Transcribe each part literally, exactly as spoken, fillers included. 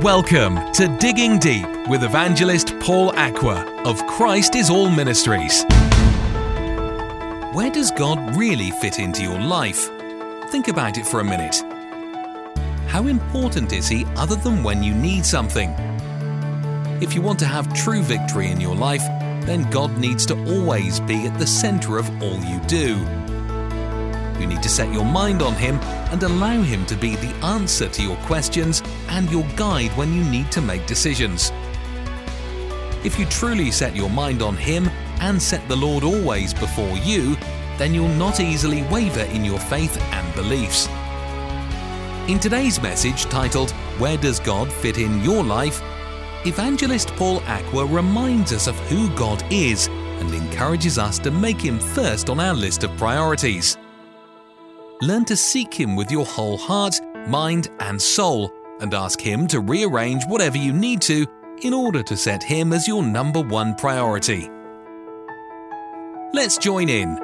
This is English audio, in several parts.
Welcome to Digging Deep with evangelist Paul Aqua of Christ is All Ministries. Where does God really fit into your life? Think about it for a minute. How important is He other than when you need something? If you want to have true victory in your life, then God needs to always be at the center of all you do. You need to set your mind on Him and allow Him to be the answer to your questions and your guide when you need to make decisions. If you truly set your mind on Him and set the Lord always before you, then you'll not easily waver in your faith and beliefs. In today's message titled, Where Does God Fit in Your Life?, Evangelist Paul Aqua reminds us of who God is and encourages us to make Him first on our list of priorities. Learn to seek Him with your whole heart, mind and soul, and ask Him to rearrange whatever you need to in order to set Him as your number one priority. Let's join in.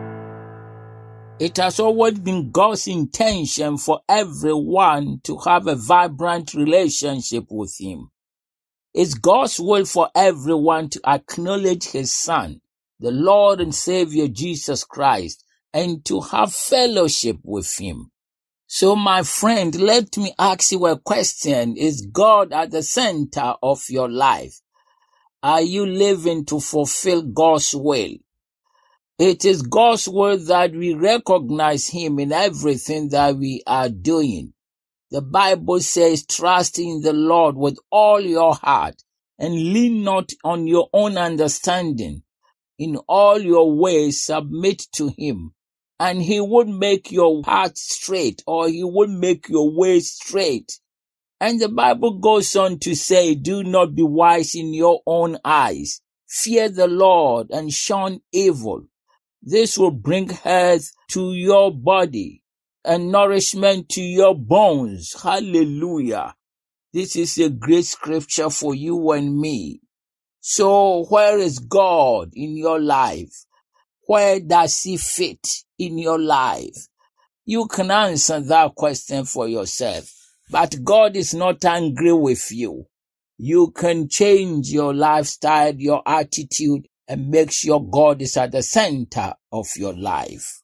It has always been God's intention for everyone to have a vibrant relationship with Him. It's God's will for everyone to acknowledge His Son, the Lord and Savior Jesus Christ, and to have fellowship with Him. So, my friend, let me ask you a question. Is God at the center of your life? Are you living to fulfill God's will? It is God's will that we recognize Him in everything that we are doing. The Bible says, trust in the Lord with all your heart and lean not on your own understanding. In all your ways submit to Him, and He would make your path straight, or He would make your way straight. And the Bible goes on to say, do not be wise in your own eyes. Fear the Lord and shun evil. This will bring health to your body and nourishment to your bones. Hallelujah. This is a great scripture for you and me. So where is God in your life? Where does He fit in your life? You can answer that question for yourself. But God is not angry with you. You can change your lifestyle, your attitude, and make sure God is at the center of your life.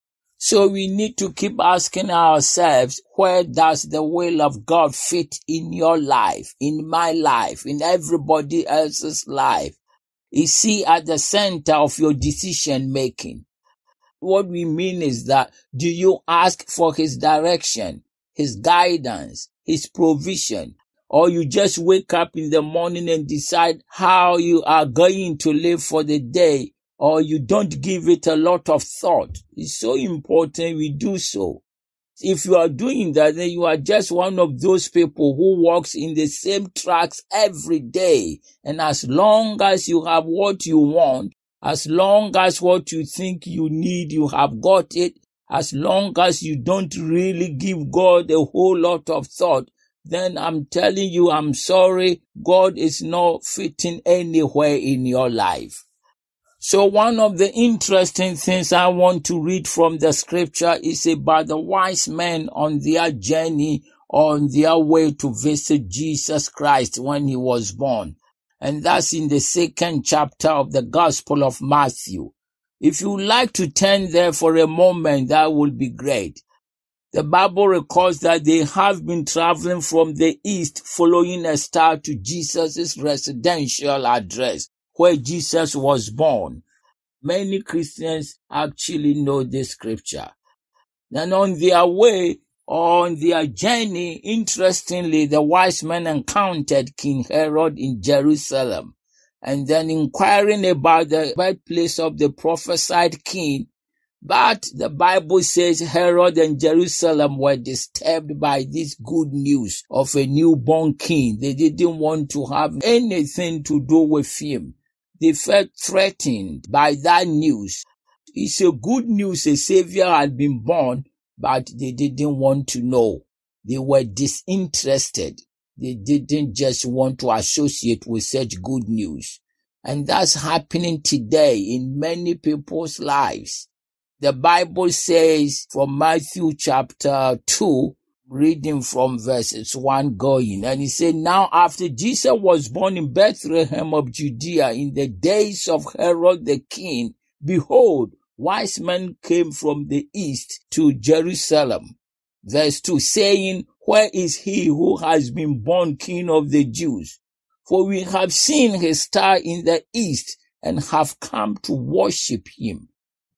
So we need to keep asking ourselves, where does the will of God fit in your life, in my life, in everybody else's life? Is He at the center of your decision making? What we mean is that, do you ask for His direction, His guidance, His provision, or you just wake up in the morning and decide how you are going to live for the day, or you don't give it a lot of thought? It's so important we do so. If you are doing that, then you are just one of those people who walks in the same tracks every day. And as long as you have what you want, as long as what you think you need, you have got it, as long as you don't really give God a whole lot of thought, then I'm telling you, I'm sorry, God is not fitting anywhere in your life. So one of the interesting things I want to read from the scripture is about the wise men on their journey, on their way to visit Jesus Christ when He was born. And that's in the second chapter of the Gospel of Matthew. If you would like to turn there for a moment, that would be great. The Bible records that they have been traveling from the east, following a star to Jesus' residential address, where Jesus was born. Many Christians actually know this scripture. Then on their way, on their journey, interestingly, the wise men encountered King Herod in Jerusalem. And then inquiring about the birthplace of the prophesied king. But the Bible says Herod and Jerusalem were disturbed by this good news of a newborn king. They didn't want to have anything to do with him. They felt threatened by that news. It's a good news a savior had been born, but they didn't want to know. They were disinterested. They didn't just want to associate with such good news. And that's happening today in many people's lives. The Bible says from Matthew chapter two, reading from verses one going. And he said, now after Jesus was born in Bethlehem of Judea in the days of Herod the king, behold, wise men came from the east to Jerusalem. Verse two, saying, where is he who has been born King of the Jews? For we have seen his star in the east and have come to worship him.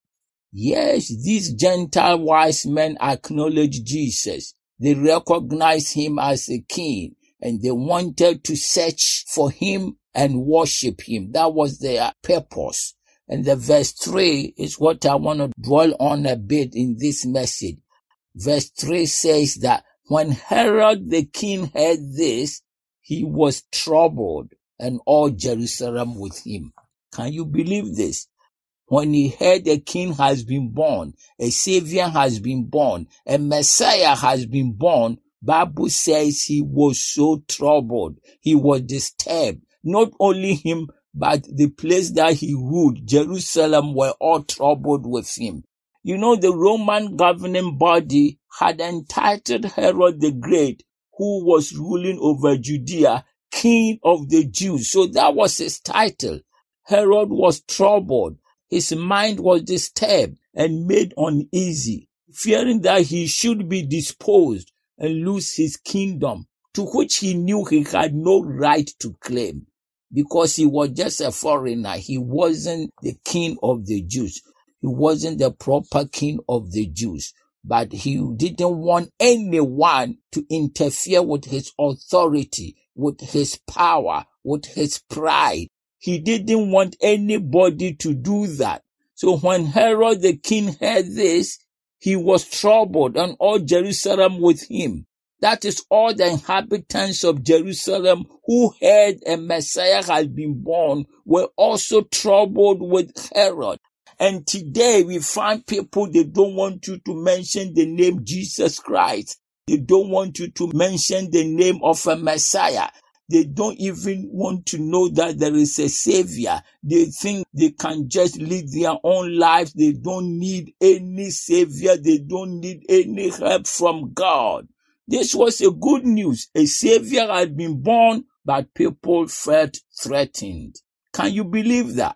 Yes, these Gentile wise men acknowledge Jesus. They recognize him as a king, and they wanted to search for him and worship him. That was their purpose. And the verse three is what I want to dwell on a bit in this message. Verse three says that when Herod the king heard this, he was troubled, and all Jerusalem with him. Can you believe this? When he heard a king has been born, a savior has been born, a Messiah has been born, Bible says he was so troubled. He was disturbed. Not only him, but the place that he ruled, Jerusalem, were all troubled with him. You know, the Roman governing body had entitled Herod the Great, who was ruling over Judea, King of the Jews. So that was his title. Herod was troubled. His mind was disturbed and made uneasy, fearing that he should be disposed and lose his kingdom, to which he knew he had no right to claim, because he was just a foreigner. He wasn't the king of the Jews. He wasn't the proper king of the Jews. But he didn't want anyone to interfere with his authority, with his power, with his pride. He didn't want anybody to do that. So when Herod the king heard this, he was troubled, and all Jerusalem with him. That is, all the inhabitants of Jerusalem who heard a Messiah had been born were also troubled with Herod. And today we find people, they don't want you to mention the name Jesus Christ. They don't want you to mention the name of a Messiah. They don't even want to know that there is a savior. They think they can just live their own lives. They don't need any savior. They don't need any help from God. This was a good news. A savior had been born, but people felt threatened. Can you believe that?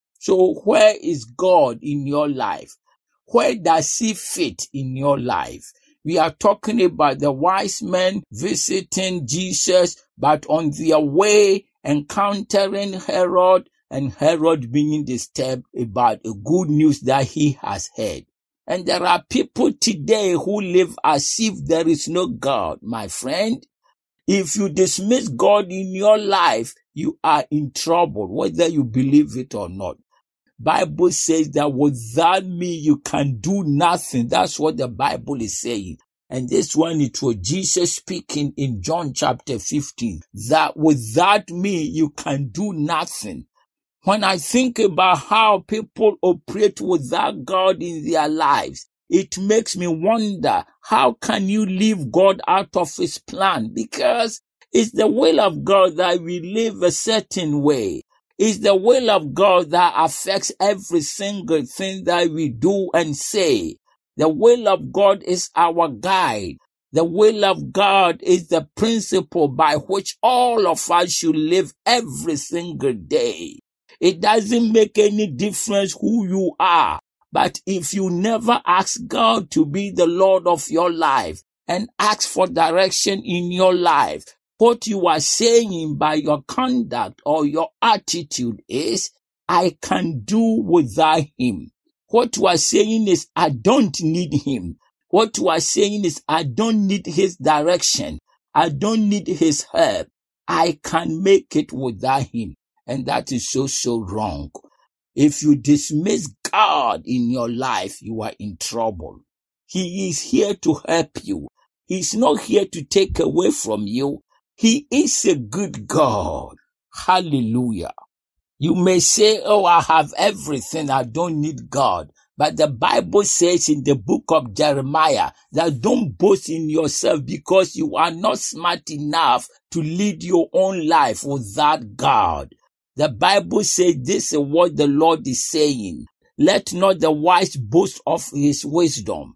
So where is God in your life? Where does he fit in your life? We are talking about the wise men visiting Jesus, but on their way encountering Herod, and Herod being disturbed about the good news that he has heard. And there are people today who live as if there is no God, my friend. If you dismiss God in your life, you are in trouble, whether you believe it or not. Bible says that without me, you can do nothing. That's what the Bible is saying. And this one, it was Jesus speaking in John chapter fifteen, that without me, you can do nothing. When I think about how people operate without God in their lives, it makes me wonder, how can you leave God out of his plan? Because it's the will of God that we live a certain way. It's the will of God that affects every single thing that we do and say. The will of God is our guide. The will of God is the principle by which all of us should live every single day. It doesn't make any difference who you are. But if you never ask God to be the Lord of your life and ask for direction in your life, what you are saying by your conduct or your attitude is, I can do without him. What you are saying is, I don't need him. What you are saying is, I don't need his direction. I don't need his help. I can make it without him. And that is so, so wrong. If you dismiss God in your life, you are in trouble. He is here to help you. He's not here to take away from you. He is a good God. Hallelujah. You may say, oh, I have everything. I don't need God. But the Bible says in the book of Jeremiah that don't boast in yourself because you are not smart enough to lead your own life without God. The Bible says this is what the Lord is saying. Let not the wise boast of his wisdom.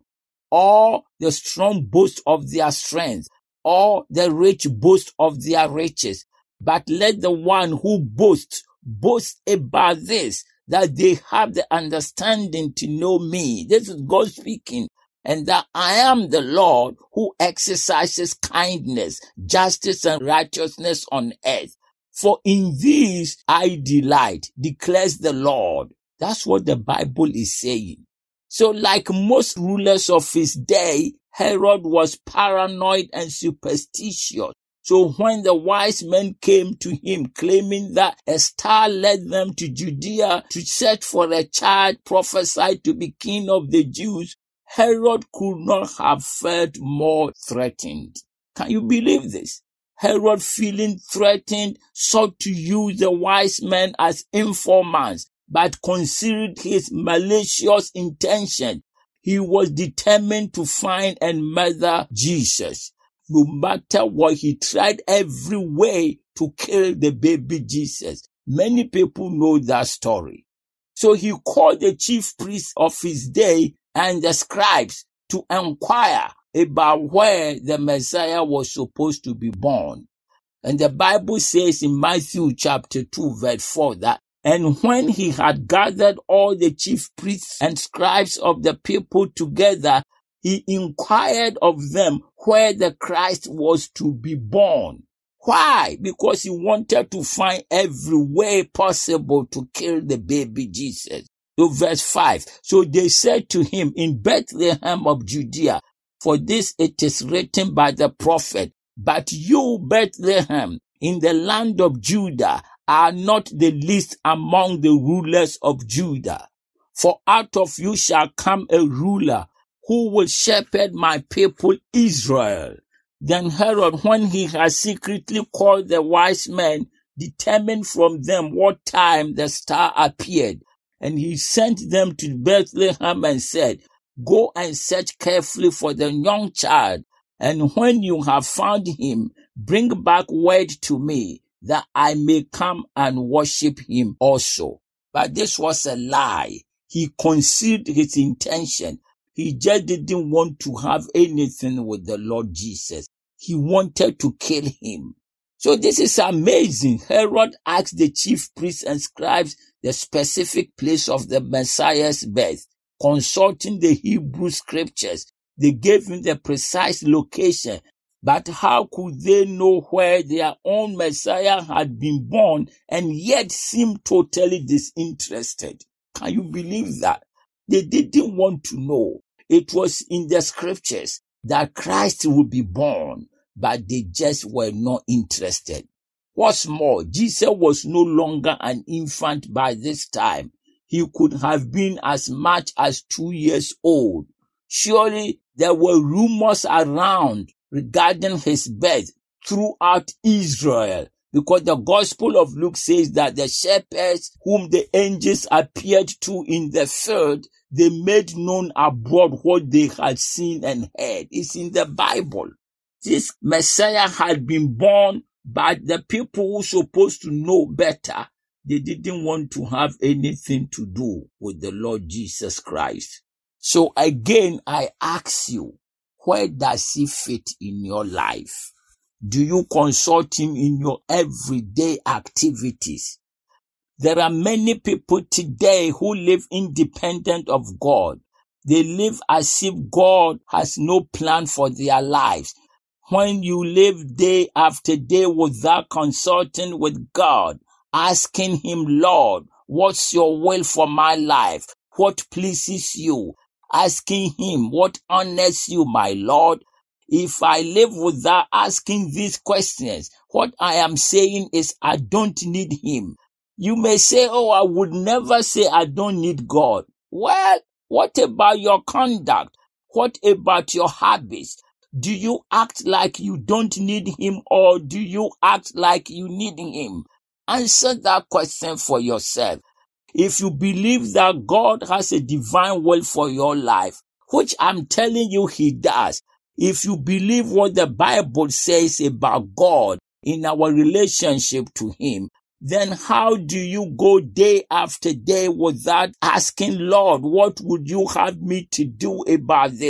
or the strong boast of their strength, or the rich boast of their riches. But let the one who boasts boast about this, that they have the understanding to know me. This is God speaking. And that I am the Lord who exercises kindness, justice, and righteousness on earth. For in these I delight, declares the Lord. That's what the Bible is saying. So like most rulers of his day, Herod was paranoid and superstitious. So when the wise men came to him claiming that a star led them to Judea to search for a child prophesied to be king of the Jews, Herod could not have felt more threatened. Can you believe this? Herod, feeling threatened, sought to use the wise men as informants, but concealed his malicious intention. He was determined to find and murder Jesus. No matter what, he tried every way to kill the baby Jesus. Many people know that story. So he called the chief priests of his day and the scribes to inquire about where the Messiah was supposed to be born. And the Bible says in Matthew chapter two verse four that, and when he had gathered all the chief priests and scribes of the people together, he inquired of them where the Christ was to be born. Why? Because he wanted to find every way possible to kill the baby Jesus. So verse five, so they said to him, in Bethlehem of Judea, for this it is written by the prophet, but you, Bethlehem, in the land of Judah, are not the least among the rulers of Judah. For out of you shall come a ruler who will shepherd my people Israel. Then Herod, when he had secretly called the wise men, determined from them what time the star appeared. And he sent them to Bethlehem and said, go and search carefully for the young child, and when you have found him, bring back word to me, that I may come and worship him also. But this was a lie. He concealed his intention. He just didn't want to have anything with the Lord Jesus. He wanted to kill him. So this is amazing. Herod asked the chief priests and scribes the specific place of the Messiah's birth. Consulting the Hebrew scriptures, they gave him the precise location. But how could they know where their own Messiah had been born and yet seem totally disinterested? Can you believe that? They didn't want to know. It was in the scriptures that Christ would be born, but they just were not interested. What's more, Jesus was no longer an infant by this time. He could have been as much as two years old. Surely there were rumors around regarding his birth throughout Israel, because the Gospel of Luke says that the shepherds whom the angels appeared to in the field, they made known abroad what they had seen and heard. It's in the Bible. This Messiah had been born, but the people who were supposed to know better, they didn't want to have anything to do with the Lord Jesus Christ. So again, I ask you, where does he fit in your life? Do you consult him in your everyday activities? There are many people today who live independent of God. They live as if God has no plan for their lives. When you live day after day without consulting with God, asking him, Lord, what's your will for my life? What pleases you? Asking him, what honors you, my Lord? If I live without asking these questions, what I am saying is I don't need him. You may say, oh, I would never say I don't need God. Well, what about your conduct? What about your habits? Do you act like you don't need him, or do you act like you need him? Answer that question for yourself. If you believe that God has a divine will for your life, which I'm telling you he does, if you believe what the Bible says about God in our relationship to him, then how do you go day after day without asking, Lord, what would you have me to do about this?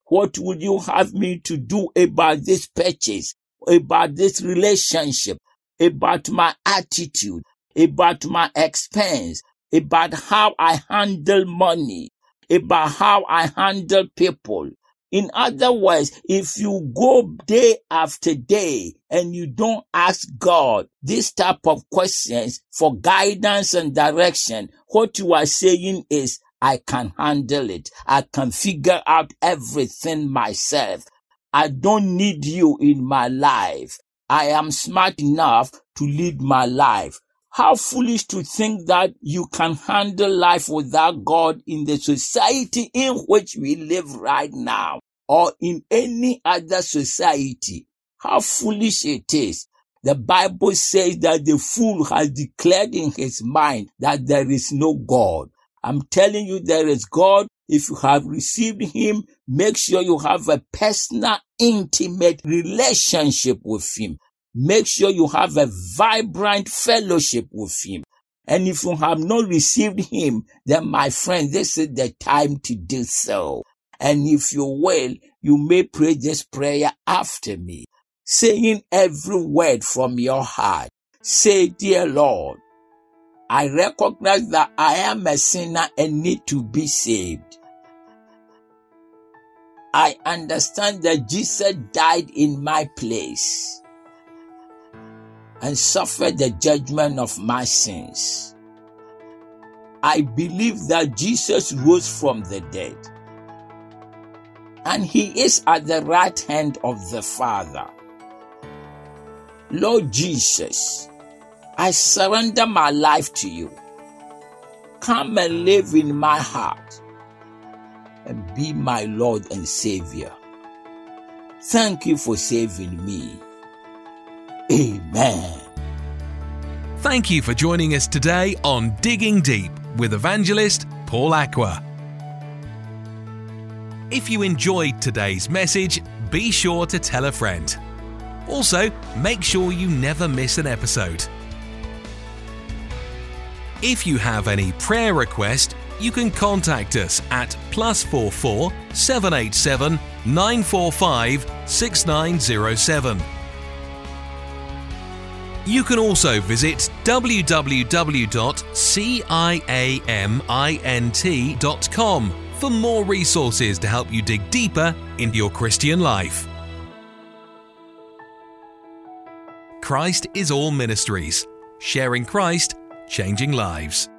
What would you have me to do about this purchase, about this relationship, about my attitude, about my expense, about how I handle money, about how I handle people? In other words, if you go day after day and you don't ask God this type of questions for guidance and direction, what you are saying is, I can handle it. I can figure out everything myself. I don't need you in my life. I am smart enough to lead my life. How foolish to think that you can handle life without God in the society in which we live right now, or in any other society. How foolish it is. The Bible says that the fool has declared in his mind that there is no God. I'm telling you, there is God. If you have received him, make sure you have a personal, intimate relationship with him. Make sure you have a vibrant fellowship with him. And if you have not received him, then my friend, this is the time to do so. And if you will, you may pray this prayer after me, saying every word from your heart. Say, dear Lord, I recognize that I am a sinner and need to be saved. I understand that Jesus died in my place and suffered the judgment of my sins. I believe that Jesus rose from the dead, and he is at the right hand of the Father. Lord Jesus, I surrender my life to you. Come and live in my heart and be my Lord and Savior. Thank you for saving me. Amen. Thank you for joining us today on Digging Deep with evangelist Paul Aqua. If you enjoyed today's message, be sure to tell a friend. Also, make sure you never miss an episode. If you have any prayer request, you can contact us at plus four four seven eight seven nine four five six nine zero seven. You can also visit w w w dot ciamint dot com for more resources to help you dig deeper into your Christian life. Christ is All Ministries, sharing Christ, changing lives.